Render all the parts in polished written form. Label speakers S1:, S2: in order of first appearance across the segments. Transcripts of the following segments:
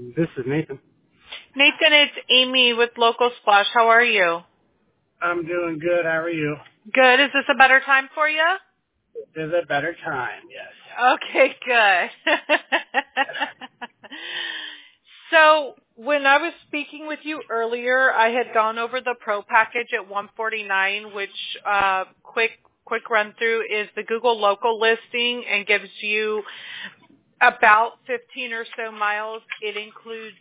S1: This is Nathan.
S2: Nathan, it's Amy with Local Splash. How are you?
S1: I'm doing good. How are you?
S2: Good. Is this a better time for you?
S1: Is a better time, yes.
S2: Okay, good. So when I was speaking with you earlier, I had gone over the Pro package at $149, which quick run through is the Google local listing and gives you about 15 or so miles. It includes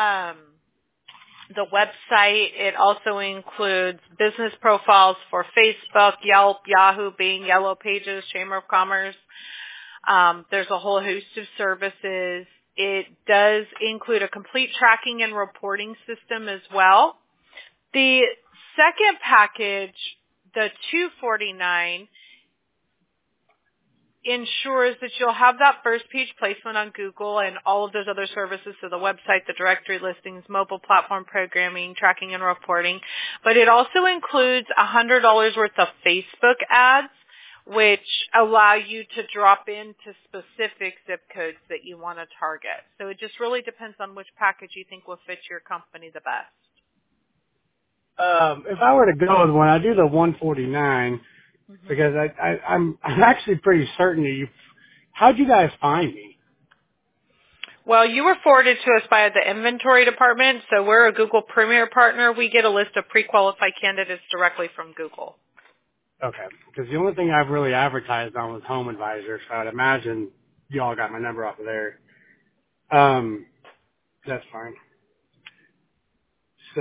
S2: the website. It also includes business profiles for Facebook, Yelp, Yahoo, Bing, Yellow Pages, Chamber of Commerce. There's a whole host of services. It does include a complete tracking and reporting system as well. The second package, the $249, ensures that you'll have that first page placement on Google and all of those other services, so the website, the directory listings, mobile platform programming, tracking and reporting. But it also includes $100 worth of Facebook ads, which allow you to drop into specific zip codes that you want to target. So it just really depends on which package you think will fit your company the best.
S1: If I were to go with one, I'd do the 149 because I'm actually pretty certain that how'd you guys find me?
S2: Well, you were forwarded to us by the inventory department, so we're a Google Premier partner. We get a list of pre-qualified candidates directly from Google.
S1: Okay, because the only thing I've really advertised on was Home Advisor, so I'd imagine y'all got my number off of there. That's fine. So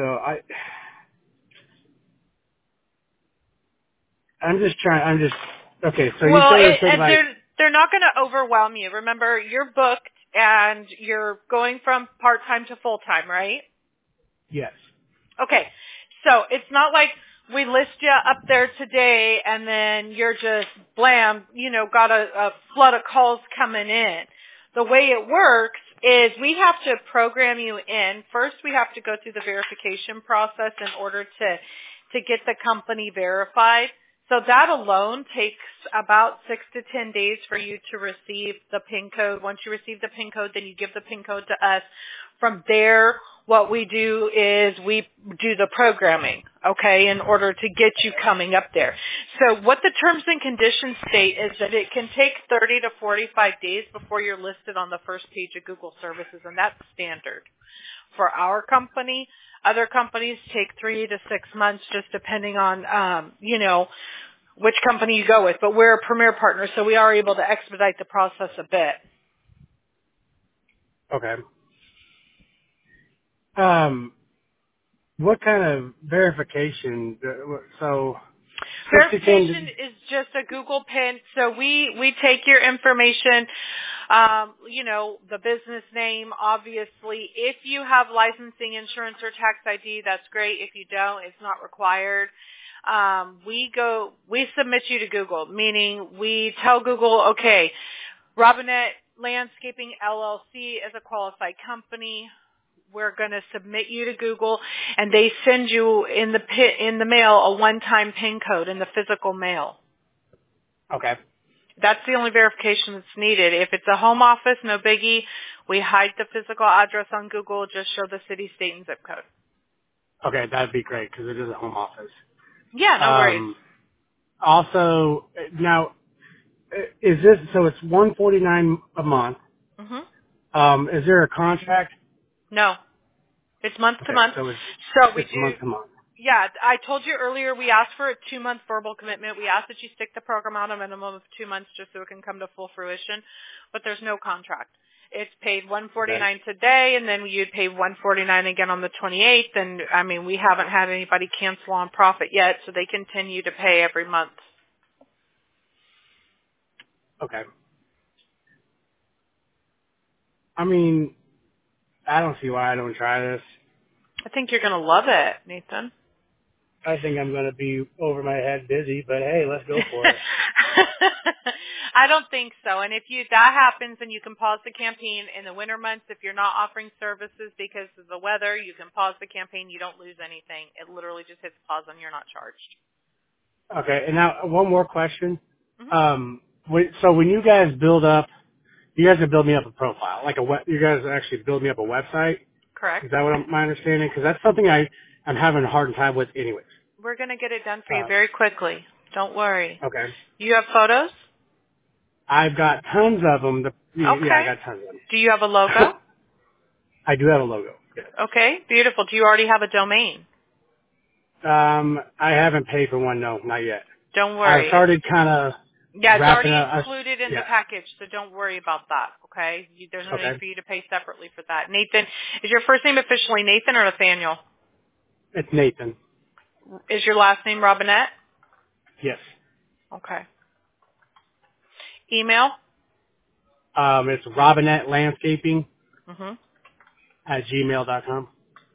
S1: okay, so
S2: Well,
S1: you said
S2: they're not going to overwhelm you. Remember, you're booked and you're going from part-time to full-time, right?
S1: yes.
S2: Okay, so it's not like we list you up there today and then you're just blam, got a flood of calls coming in. The way it works is we have to program you in. First, we have to go through the verification process in order to get the company verified. So that alone takes about 6 to 10 days for you to receive the PIN code. Once you receive the PIN code, then you give the PIN code to us. From there, what we do is we do the programming, okay, in order to get you coming up there. So what the terms and conditions state is that it can take 30 to 45 days before you're listed on the first page of Google services, and that's standard. For our company, other companies take 3 to 6 months just depending on, which company you go with. But we're a premier partner, so we are able to expedite the process a bit.
S1: Okay. What kind of verification? So
S2: verification is just a Google PIN. So we take your information, the business name, obviously. If you have licensing, insurance, or tax ID, that's great. If you don't, it's not required. We submit you to Google, meaning we tell Google, okay, Robinette Landscaping LLC is a qualified company. We're going to submit you to Google, and they send you in the mail a one-time PIN code in the physical mail.
S1: Okay.
S2: That's the only verification that's needed. If it's a home office, no biggie. We hide the physical address on Google. Just show the city, state, and zip code.
S1: Okay, that'd be great because it is a home office.
S2: Yeah, no worries.
S1: Also, now, is this so? It's $149 a month.
S2: Mm-hmm.
S1: Is there a contract?
S2: No, it's month to month.
S1: So
S2: we
S1: it's
S2: do
S1: month to month.
S2: Yeah, I told you earlier we asked for a 2-month verbal commitment. We asked that you stick the program out a minimum of 2 months just so it can come to full fruition. But there's no contract. It's paid $149 today, and then you'd pay $149 again on the 28th. And we haven't had anybody cancel on profit yet, so they continue to pay every month.
S1: Okay. I don't see why I don't try this.
S2: I think you're going to love it, Nathan.
S1: I think I'm going to be over my head busy, but hey, let's go for it.
S2: I don't think so. And if that happens, and you can pause the campaign in the winter months, if you're not offering services because of the weather, you can pause the campaign. You don't lose anything. It literally just hits pause and you're not charged.
S1: Okay. And now one more question.
S2: Mm-hmm.
S1: So when you guys build up you guys have built me up a profile, like you guys actually build me up a website.
S2: Correct.
S1: Is that what my understanding? Because that's something I'm having a hard time with anyways.
S2: We're going to get it done for you very quickly. Don't worry.
S1: Okay.
S2: You have photos?
S1: I've got tons of them. Yeah, I
S2: Okay.
S1: got tons of them.
S2: Do you have a logo?
S1: I do have a logo. Yes.
S2: Okay, beautiful. Do you already have a domain?
S1: I haven't paid for one. No, not yet.
S2: Don't worry.
S1: I started kind of
S2: Yeah, it's already
S1: wrapping up.
S2: included in the package, so don't worry about that, okay? There's no need for you to pay separately for that. Nathan, is your first name officially Nathan or Nathaniel?
S1: It's Nathan.
S2: Is your last name Robinette?
S1: Yes.
S2: Okay. Email?
S1: It's Robinette Landscaping
S2: Mm-hmm.
S1: at gmail.com.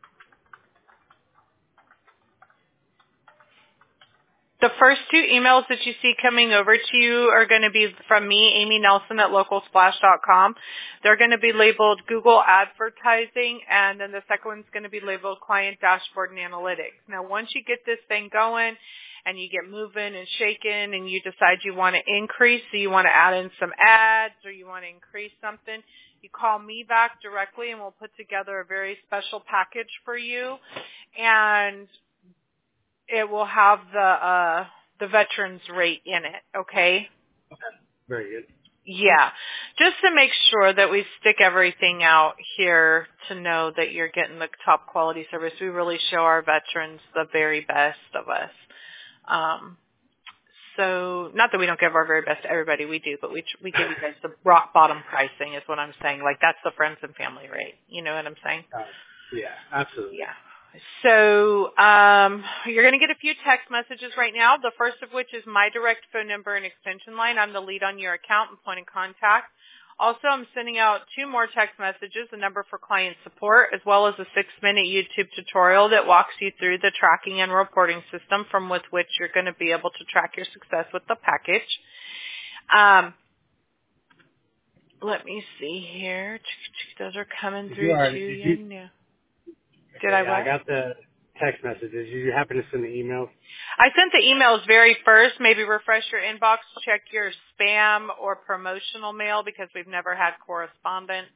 S2: The first two emails that you see coming over to you are going to be from me, Amy Nelson at localsplash.com. They're going to be labeled Google Advertising, and then the second one's going to be labeled Client Dashboard and Analytics. Now, once you get this thing going and you get moving and shaking and you decide you want to increase, so you want to add in some ads or you want to increase something, you call me back directly and we'll put together a very special package for you. And it will have the veterans rate in it, okay?
S1: Okay. Very good.
S2: Yeah. Just to make sure that we stick everything out here to know that you're getting the top quality service. We really show our veterans the very best of us. So not that we don't give our very best to everybody, we do, but we give you guys the rock bottom pricing is what I'm saying. Like that's the friends and family rate. You know what I'm saying?
S1: Yeah, absolutely.
S2: Yeah. So you're going to get a few text messages right now, the first of which is my direct phone number and extension line. I'm the lead on your account and point of contact. Also, I'm sending out 2 more text messages, a number for client support, as well as a 6-minute YouTube tutorial that walks you through the tracking and reporting system from with which you're going to be able to track your success with the package. Let me see here. Those are coming through to you. Yeah. Did I what?
S1: I got the text messages. Did you happen to send the emails?
S2: I sent the emails very first. Maybe refresh your inbox, check your spam or promotional mail because we've never had correspondence.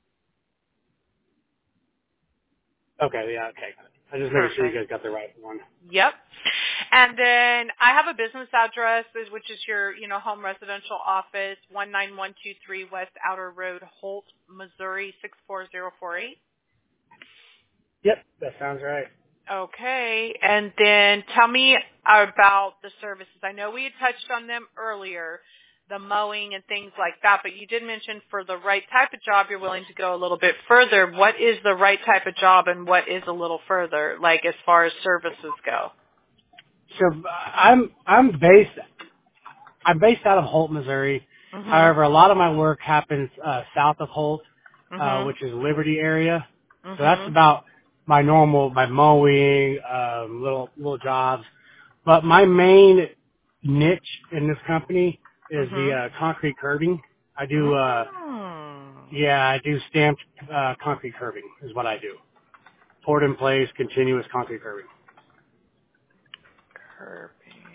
S1: Okay, yeah, okay. I just making sure you guys got the right one.
S2: Yep. And then I have a business address, which is your, home residential office, 19123 West Outer Road, Holt, Missouri, 64048.
S1: Yep, that sounds right.
S2: Okay. And then tell me about the services. I know we had touched on them earlier, the mowing and things like that, but you did mention for the right type of job, you're willing to go a little bit further. What is the right type of job and what is a little further, like as far as services go?
S1: So I'm based out of Holt, Missouri.
S2: Mm-hmm.
S1: However, a lot of my work happens south of Holt,
S2: Mm-hmm.
S1: which is Liberty area.
S2: Mm-hmm.
S1: So that's about my mowing, little jobs. But my main niche in this company is the concrete curbing. I do, I do stamped concrete curbing is what I do. Poured in place, continuous concrete curbing.
S2: Curbing.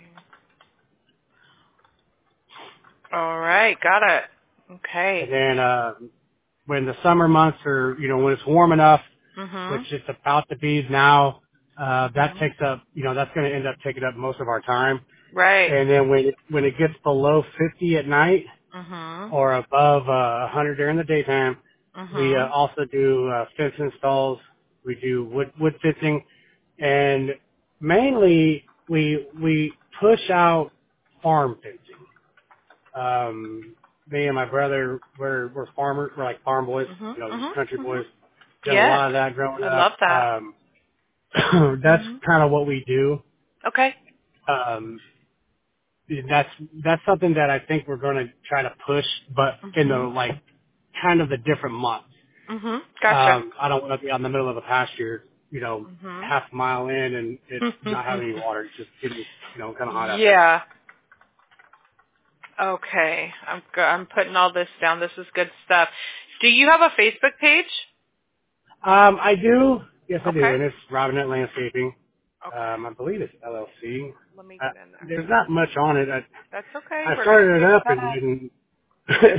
S2: All right, got it. Okay.
S1: And then when the summer months are, when it's warm enough, which it's about to be now, that takes up, that's going to end up taking up most of our time.
S2: Right.
S1: And then when it gets below 50 at night or above 100 during the daytime, we also do fence installs. We do wood fencing, and mainly we push out farm fencing. Me and my brother, we're farmers. We're like farm boys, country boys. Did a lot of that growing up.
S2: I love that.
S1: That's kind of what we do.
S2: Okay.
S1: That's something that I think we're going to try to push, but in the kind of the different months.
S2: Gotcha.
S1: I don't want to be out in the middle of a pasture, half a mile in and it's not having any water. It's just getting, kind of hot out there.
S2: Yeah. Okay. I'm putting all this down. This is good stuff. Do you have a Facebook page?
S1: I do. Yes, I do.
S2: Okay.
S1: And it's Robinette Landscaping.
S2: Okay.
S1: I believe it's LLC.
S2: Let me get in there.
S1: There's not much on it.
S2: That's okay.
S1: I started it up and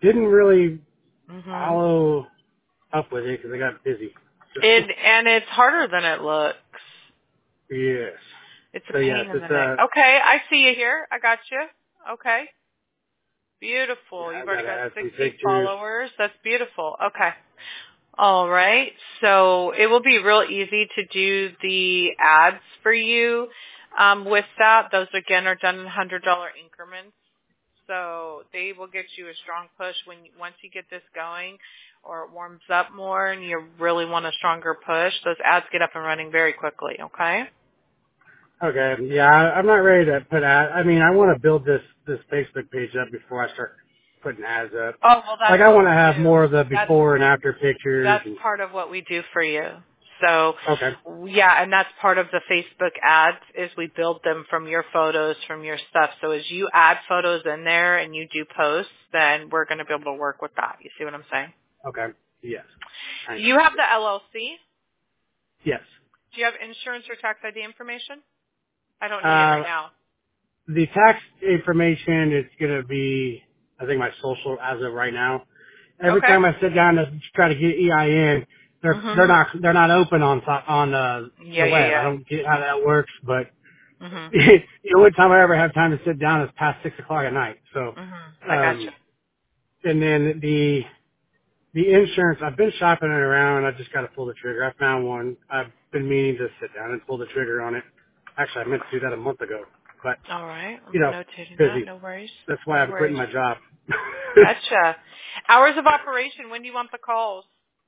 S1: didn't really
S2: Mhm.
S1: follow up with it because I got busy.
S2: And it's harder than it looks.
S1: Yes.
S2: It's a
S1: So yes,
S2: pain in the
S1: it's
S2: neck. Okay, I see you here. I got you. Okay. Beautiful.
S1: yeah,
S2: You've
S1: I
S2: already
S1: gotta
S2: got
S1: add some
S2: 60
S1: pictures.
S2: followers. That's beautiful. Okay. All right. So it will be real easy to do the ads for you. With that, those again are done in $100 increments. So they will get you a strong push once you get this going or it warms up more and you really want a stronger push. Those ads get up and running very quickly. Okay.
S1: Okay, yeah, I'm not ready to put ad. I mean, I want to build this Facebook page up before I start putting ads up.
S2: Oh, well,
S1: Like,
S2: that's
S1: I
S2: what
S1: want to
S2: we
S1: have
S2: do.
S1: more of the before and after pictures.
S2: That's
S1: And
S2: part of what we do for you. So,
S1: okay,
S2: yeah, and that's part of the Facebook ads is we build them from your photos, from your stuff. So as you add photos in there and you do posts, then we're going to be able to work with that. You see what I'm saying?
S1: okay, yes, I know.
S2: You have the LLC.
S1: Yes.
S2: Do you have insurance or tax ID information? I don't need it right now.
S1: The tax information is gonna be, I think, my social as of right now. Every
S2: Okay.
S1: time I sit down to try to get EIN,
S2: Mhm.
S1: they're not open on
S2: Yeah,
S1: the
S2: yeah,
S1: web. I
S2: yeah.
S1: don't get how that works, but
S2: Mhm.
S1: the only time I ever have time to sit down is past 6 o'clock at night. So,
S2: Mhm. I gotcha.
S1: and then the insurance, I've been shopping it around. I just got to pull the trigger. I found one. I've been meaning to sit down and pull the trigger on it. Actually, I meant to do that a month ago, but
S2: All right. I'm
S1: you know,
S2: notating that.
S1: busy.
S2: No worries.
S1: That's why
S2: No
S1: I'm quitting
S2: worries.
S1: my job.
S2: Gotcha. Hours of operation. When do you want the calls?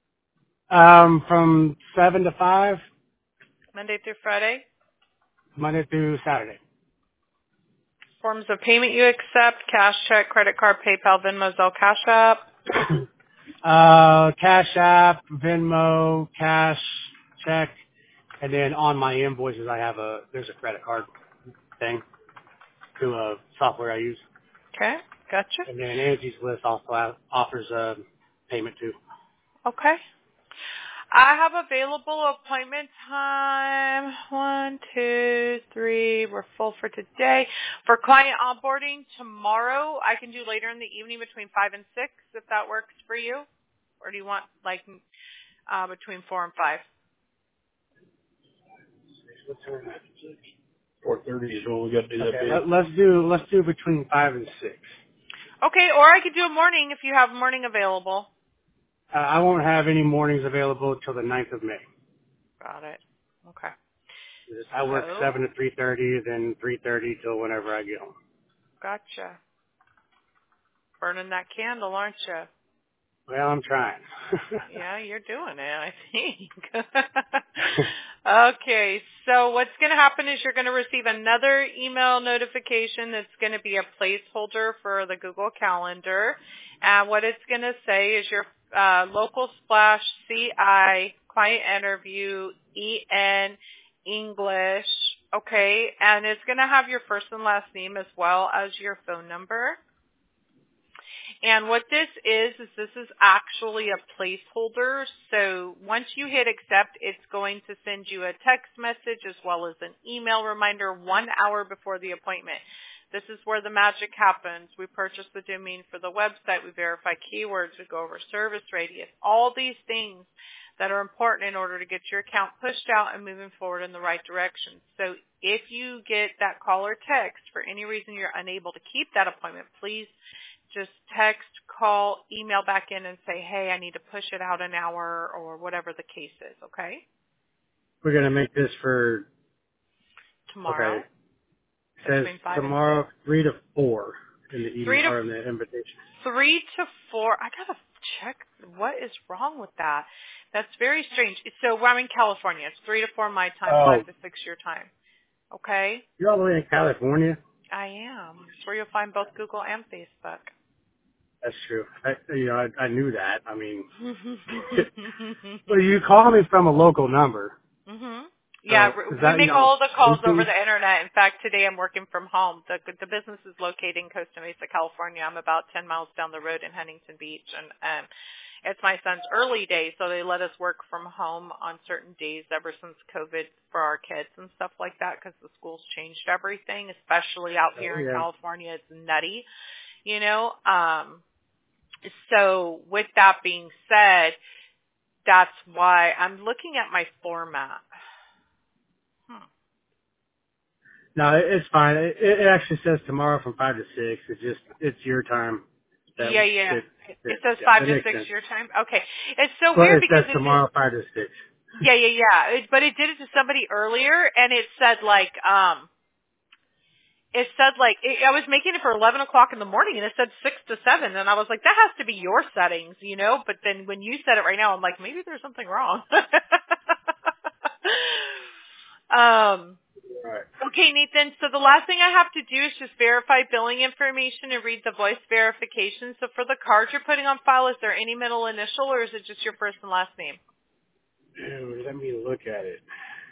S1: From 7 to 5,
S2: Monday through Friday.
S1: Monday through Saturday.
S2: Forms of payment you accept: cash, check, credit card, PayPal, Venmo, Zelle, Cash App.
S1: Cash App, Venmo, cash, check, and then on my invoices I have there's a credit card thing to a software I use.
S2: Okay. Gotcha.
S1: And then Angie's List also offers payment too.
S2: Okay. I have available appointment time. 1, 2, 3. We're full for today. For client onboarding tomorrow, I can do later in the evening between 5 and 6 if that works for you. Or do you want like between 4 and 5?
S1: What time is it?
S3: 4:30 is when we got to do that
S1: Okay,
S3: bid.
S1: let's do between 5 and 6.
S2: Okay, or I could do a morning if you have morning available.
S1: I won't have any mornings available until the 9th of May.
S2: Got it. Okay.
S1: I work 7
S2: So,
S1: to 3:30, then 3:30 till whenever I get home.
S2: gotcha. Burning that candle, aren't you?
S1: Well, I'm trying.
S2: Yeah, you're doing it, I think. Okay, so what's going to happen is you're going to receive another email notification that's going to be a placeholder for the Google Calendar. And what it's going to say is your local splash CI client interview EN English. Okay, and it's going to have your first and last name as well as your phone number. And what this is this is actually a placeholder. So once you hit accept, it's going to send you a text message as well as an email reminder 1 hour before the appointment. This is where the magic happens. We purchase the domain for the website. We verify keywords. We go over service radius. All these things that are important in order to get your account pushed out and moving forward in the right direction. So if you get that call or text for any reason you're unable to keep that appointment, please just text, call, email back in and say, hey, I need to push it out an hour or whatever the case is, okay?
S1: We're gonna make this for okay.
S2: Tomorrow
S1: It says
S2: between 5 and 6.
S1: tomorrow 3 to 4 in the email
S2: 3 to
S1: or in the invitation.
S2: 3 to 4. I got to check what is wrong with that. That's very strange. So I'm in California. It's 3 to 4 my time,
S1: Oh,
S2: 5 to 6 your time. Okay?
S1: you're all the way in California.
S2: I am. It's where you'll find both Google and Facebook.
S1: That's true. I knew that. I mean, well, you call me from a local number.
S2: Mhm. Yeah,
S1: So is
S2: we
S1: that
S2: make all the calls over
S1: sleeping?
S2: the internet. In fact, today I'm working from home. The business is located in Costa Mesa, California. I'm about 10 miles down the road in Huntington Beach, and it's my son's early days, so they let us work from home on certain days ever since COVID for our kids and stuff like that because the schools changed everything, especially out
S1: Oh
S2: here in
S1: yeah.
S2: California. It's nutty, you know. So with that being said, that's why I'm looking at my format.
S1: No, it's fine. It actually says tomorrow from 5 to 6. It's your time.
S2: Yeah. It says
S1: Yeah,
S2: 5
S1: that
S2: to
S1: makes
S2: 6
S1: sense.
S2: your time. Okay. It's so
S1: Well,
S2: weird
S1: it says
S2: because
S1: tomorrow 5 to 6.
S2: Yeah. But it did it to somebody earlier, and it said I was making it for 11 o'clock in the morning, and it said 6 to 7, and I was like, that has to be your settings, But then when you said it right now, I'm like, maybe there's something wrong.
S1: Right.
S2: Okay, Nathan, so the last thing I have to do is just verify billing information and read the voice verification. So for the card you're putting on file, is there any middle initial, or is it just your first and last name?
S1: Let me look at it.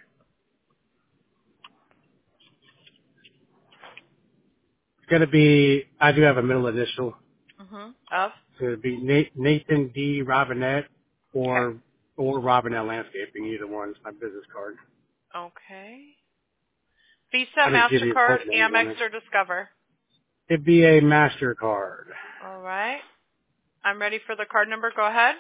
S1: It's going to be, I do have a middle initial.
S2: Of?
S1: It's going to be Nathan D. Robinette
S2: Okay.
S1: or Robinette Landscaping. Either one is my business card.
S2: Okay. Visa,
S1: I'll just give you
S2: MasterCard,
S1: both names on
S2: Amex,
S1: it.
S2: or Discover?
S1: It'd be a MasterCard.
S2: All right. I'm ready for the card number. Go ahead.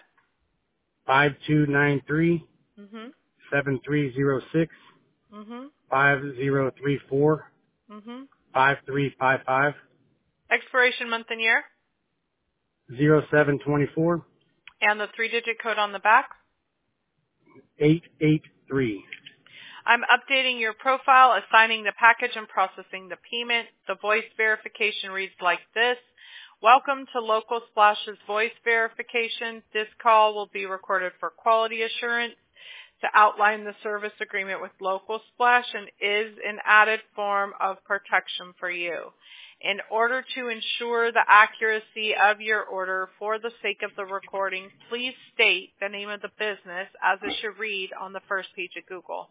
S1: 5293
S2: Mhm.
S1: 7306
S2: Mhm.
S1: 5034
S2: Mhm.
S1: 5355
S2: Expiration month and year,
S1: 0724
S2: and the 3-digit code on the back.
S1: 883.
S2: I'm updating your profile, assigning the package, and processing the payment. The voice verification reads like this. Welcome to Local Splash's voice verification. This call will be recorded for quality assurance to outline the service agreement with Local Splash and is an added form of protection for you. In order to ensure the accuracy of your order for the sake of the recording, please state the name of the business as it should read on the first page of Google.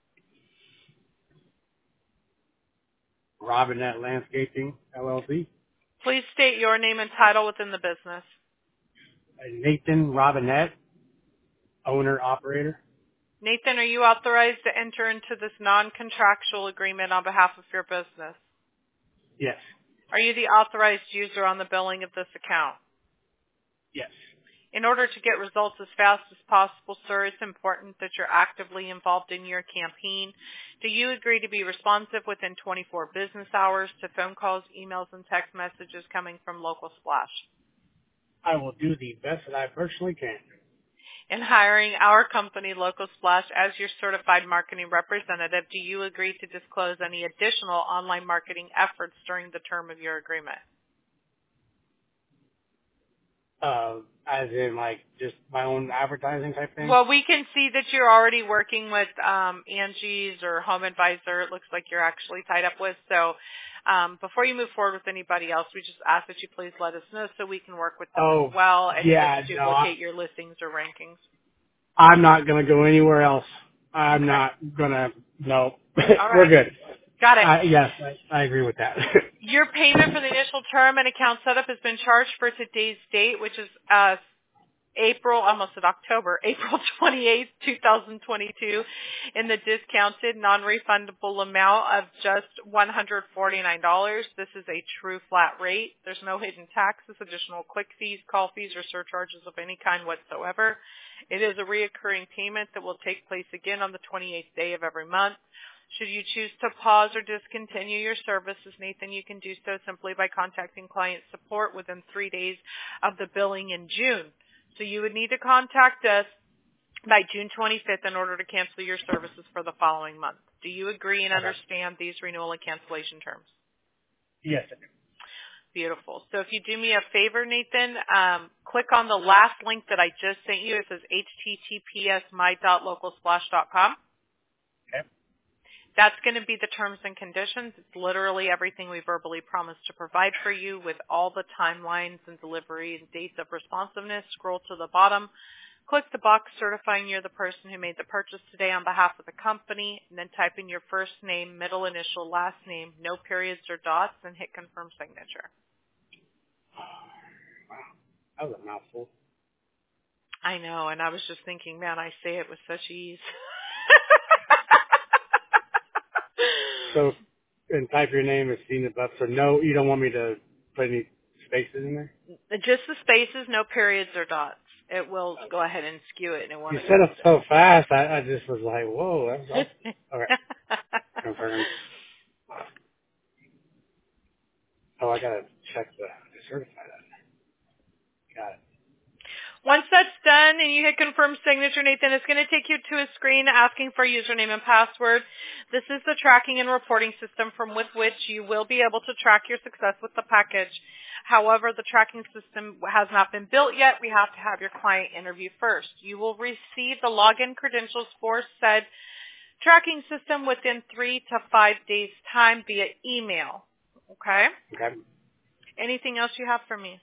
S1: Robinette Landscaping, LLC.
S2: Please state your name and title within the business.
S1: Nathan Robinette, owner, operator.
S2: Nathan, are you authorized to enter into this non-contractual agreement on behalf of your business?
S1: Yes.
S2: Are you the authorized user on the billing of this account?
S1: Yes.
S2: In order to get results as fast as possible, sir, it's important that you're actively involved in your campaign. Do you agree to be responsive within 24 business hours to phone calls, emails, and text messages coming from Local Splash?
S1: I will do the best that I personally can.
S2: In hiring our company, Local Splash, as your certified marketing representative, do you agree to disclose any additional online marketing efforts during the term of your agreement?
S1: As in like just my own advertising type thing?
S2: Well, we can see that you're already working with Angie's or Home Advisor. It looks like you're actually tied up with. So before you move forward with anybody else, we just ask that you please let us know so we can work with them as well and just duplicate your listings or rankings.
S1: I'm not going to go anywhere else. I'm not going to, no. We're good.
S2: Got it.
S1: Yes, I agree with that.
S2: Your payment for the initial term and account setup has been charged for today's date, which is October, April 28th, 2022, in the discounted non-refundable amount of just $149. This is a true flat rate. There's no hidden taxes, additional quick fees, call fees, or surcharges of any kind whatsoever. It is a reoccurring payment that will take place again on the 28th day of every month. Should you choose to pause or discontinue your services, Nathan, you can do so simply by contacting client support within 3 days of the billing in June. So you would need to contact us by June 25th in order to cancel your services for the following month. Do you agree and understand these renewal and cancellation terms?
S1: Yes.
S2: Beautiful. So if you do me a favor, Nathan, click on the last link that I just sent you. It says https://my.localsplash.com.
S1: Okay.
S2: That's going to be the terms and conditions. It's literally everything we verbally promised to provide for you with all the timelines and delivery and dates of responsiveness. Scroll to the bottom. Click the box certifying you're the person who made the purchase today on behalf of the company, and then type in your first name, middle initial, last name, no periods or dots, and hit confirm signature.
S1: Wow. That was a mouthful.
S2: I know, and I was just thinking, man, I say it with such ease.
S1: So, and type your name as seen above. So no, you don't want me to put any spaces in there?
S2: Just the spaces, no periods or dots. It will go ahead and skew it, and it won't.
S1: You said it so fast, I just was like, whoa, that's awesome. Okay, confirmed. Oh, I gotta check to certify that. Got it.
S2: Once that's done and you hit confirm signature, Nathan, it's going to take you to a screen asking for username and password. This is the tracking and reporting system from with which you will be able to track your success with the package. However, the tracking system has not been built yet. We have to have your client interview first. You will receive the login credentials for said tracking system within 3 to 5 days' time via email. Okay?
S1: Okay.
S2: Anything else you have for me?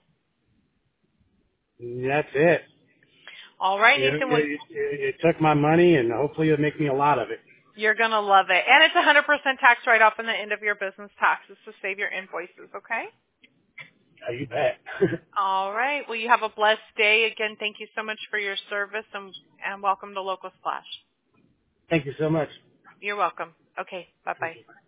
S1: That's it.
S2: All right, Nathan.
S1: You took my money, and hopefully you'll make me a lot of it.
S2: You're going to love it. And it's 100% tax write-off in the end of your business taxes to save your invoices, okay?
S1: Oh, you bet.
S2: All right. Well, you have a blessed day. Again, thank you so much for your service, and welcome to Local Splash.
S1: Thank you so much.
S2: You're welcome. Okay. Bye-bye.